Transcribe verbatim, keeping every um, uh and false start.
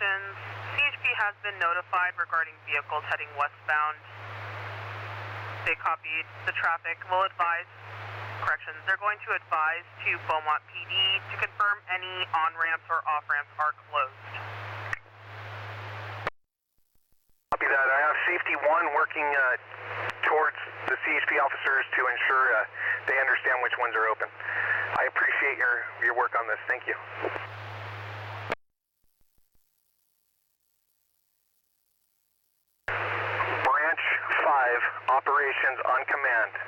Operations, C H P has been notified regarding vehicles heading westbound. They copied the traffic. Will advise, corrections, they're going to advise to Beaumont P D to confirm any on-ramps or off-ramps are closed. Copy that. I have Safety one working uh, towards the C H P officers to ensure uh, they understand which ones are open. I appreciate your, your work on this. Thank you. Branch five, operations on command.